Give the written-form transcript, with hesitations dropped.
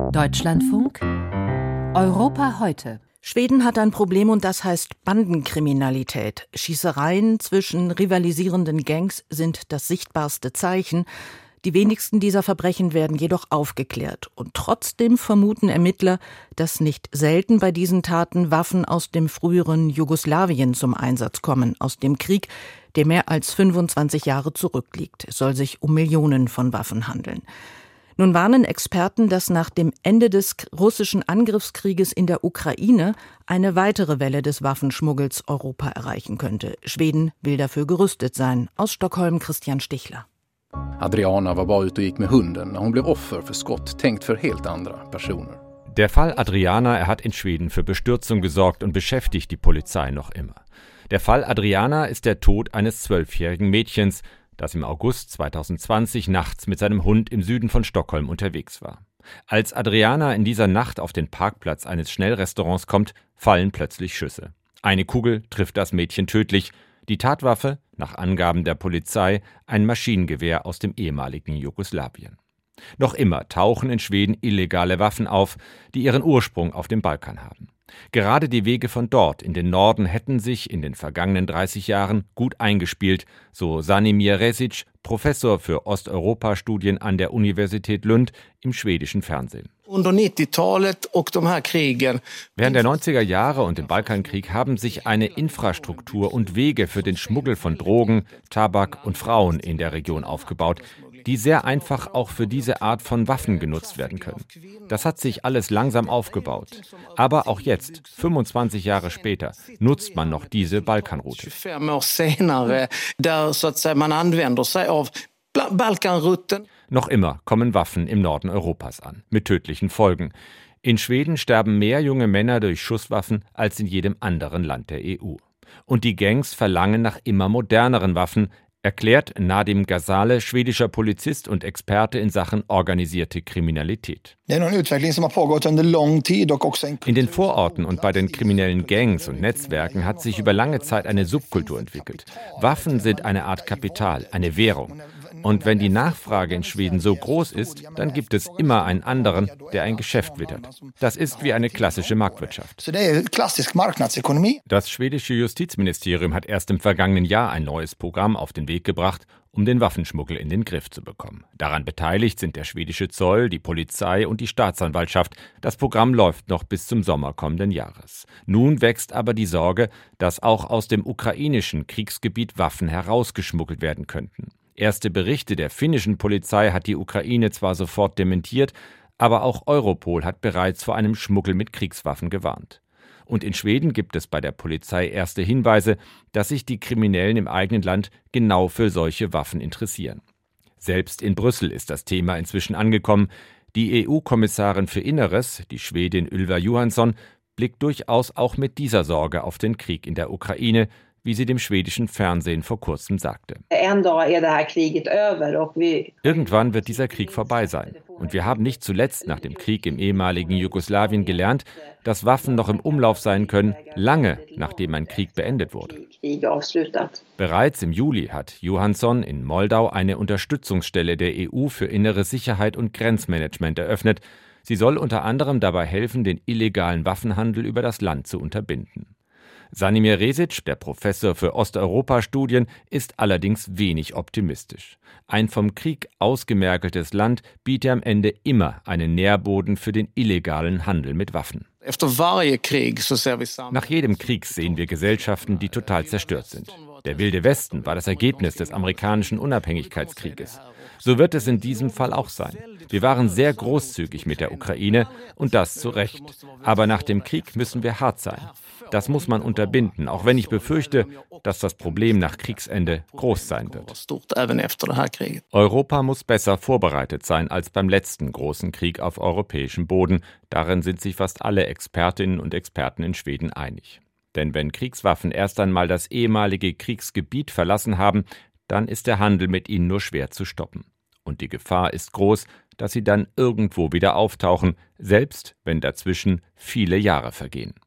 Deutschlandfunk Europa heute. Schweden hat ein Problem und das heißt Bandenkriminalität. Schießereien zwischen rivalisierenden Gangs sind das sichtbarste Zeichen. Die wenigsten dieser Verbrechen werden jedoch aufgeklärt. Und trotzdem vermuten Ermittler, dass nicht selten bei diesen Taten Waffen aus dem früheren Jugoslawien zum Einsatz kommen, aus dem Krieg, der mehr als 25 Jahre zurückliegt. Es soll sich um Millionen von Waffen handeln. Nun warnen Experten, dass nach dem Ende des russischen Angriffskrieges in der Ukraine eine weitere Welle des Waffenschmuggels Europa erreichen könnte. Schweden will dafür gerüstet sein. Aus Stockholm Christian Stichler. Adriana war bara ute och gick med hunden när hon blev offer för skott tänkt för helt andra personer. Der Fall Adriana, hat in Schweden für Bestürzung gesorgt und beschäftigt die Polizei noch immer. Der Fall Adriana ist der Tod eines 12-jährigen Mädchens, das im August 2020 nachts mit seinem Hund im Süden von Stockholm unterwegs war. Als Adriana in dieser Nacht auf den Parkplatz eines Schnellrestaurants kommt, fallen plötzlich Schüsse. Eine Kugel trifft das Mädchen tödlich. Die Tatwaffe, nach Angaben der Polizei, ein Maschinengewehr aus dem ehemaligen Jugoslawien. Noch immer tauchen in Schweden illegale Waffen auf, die ihren Ursprung auf dem Balkan haben. Gerade die Wege von dort in den Norden hätten sich in den vergangenen 30 Jahren gut eingespielt, so Sanimir Resic, Professor für Osteuropa-Studien an der Universität Lund im schwedischen Fernsehen. Während der 90er Jahre und dem Balkankrieg haben sich eine Infrastruktur und Wege für den Schmuggel von Drogen, Tabak und Frauen in der Region aufgebaut, die sehr einfach auch für diese Art von Waffen genutzt werden können. Das hat sich alles langsam aufgebaut. Aber auch jetzt, 25 Jahre später, nutzt man noch diese Balkanroute. Noch immer kommen Waffen im Norden Europas an, mit tödlichen Folgen. In Schweden sterben mehr junge Männer durch Schusswaffen als in jedem anderen Land der EU. Und die Gangs verlangen nach immer moderneren Waffen, erklärt Nadim Ghazale, schwedischer Polizist und Experte in Sachen organisierte Kriminalität. In den Vororten und bei den kriminellen Gangs und Netzwerken hat sich über lange Zeit eine Subkultur entwickelt. Waffen sind eine Art Kapital, eine Währung. Und wenn die Nachfrage in Schweden so groß ist, dann gibt es immer einen anderen, der ein Geschäft wittert. Das ist wie eine klassische Marktwirtschaft. Das schwedische Justizministerium hat erst im vergangenen Jahr ein neues Programm auf den Weg gebracht, um den Waffenschmuggel in den Griff zu bekommen. Daran beteiligt sind der schwedische Zoll, die Polizei und die Staatsanwaltschaft. Das Programm läuft noch bis zum Sommer kommenden Jahres. Nun wächst aber die Sorge, dass auch aus dem ukrainischen Kriegsgebiet Waffen herausgeschmuggelt werden könnten. Erste Berichte der finnischen Polizei hat die Ukraine zwar sofort dementiert, aber auch Europol hat bereits vor einem Schmuggel mit Kriegswaffen gewarnt. Und in Schweden gibt es bei der Polizei erste Hinweise, dass sich die Kriminellen im eigenen Land genau für solche Waffen interessieren. Selbst in Brüssel ist das Thema inzwischen angekommen. Die EU-Kommissarin für Inneres, die Schwedin Ylva Johansson, blickt durchaus auch mit dieser Sorge auf den Krieg in der Ukraine, wie sie dem schwedischen Fernsehen vor kurzem sagte. Irgendwann wird dieser Krieg vorbei sein. Und wir haben nicht zuletzt nach dem Krieg im ehemaligen Jugoslawien gelernt, dass Waffen noch im Umlauf sein können, lange nachdem ein Krieg beendet wurde. Bereits im Juli hat Johansson in Moldau eine Unterstützungsstelle der EU für innere Sicherheit und Grenzmanagement eröffnet. Sie soll unter anderem dabei helfen, den illegalen Waffenhandel über das Land zu unterbinden. Sanimir Resic, der Professor für Osteuropa-Studien, ist allerdings wenig optimistisch. Ein vom Krieg ausgemergeltes Land biete am Ende immer einen Nährboden für den illegalen Handel mit Waffen. Nach jedem Krieg sehen wir Gesellschaften, die total zerstört sind. Der Wilde Westen war das Ergebnis des amerikanischen Unabhängigkeitskrieges. So wird es in diesem Fall auch sein. Wir waren sehr großzügig mit der Ukraine und das zu Recht. Aber nach dem Krieg müssen wir hart sein. Das muss man unterbinden, auch wenn ich befürchte, dass das Problem nach Kriegsende groß sein wird. Europa muss besser vorbereitet sein als beim letzten großen Krieg auf europäischem Boden. Darin sind sich fast alle Expertinnen und Experten in Schweden einig. Denn wenn Kriegswaffen erst einmal das ehemalige Kriegsgebiet verlassen haben, dann ist der Handel mit ihnen nur schwer zu stoppen. Und die Gefahr ist groß, dass sie dann irgendwo wieder auftauchen, selbst wenn dazwischen viele Jahre vergehen.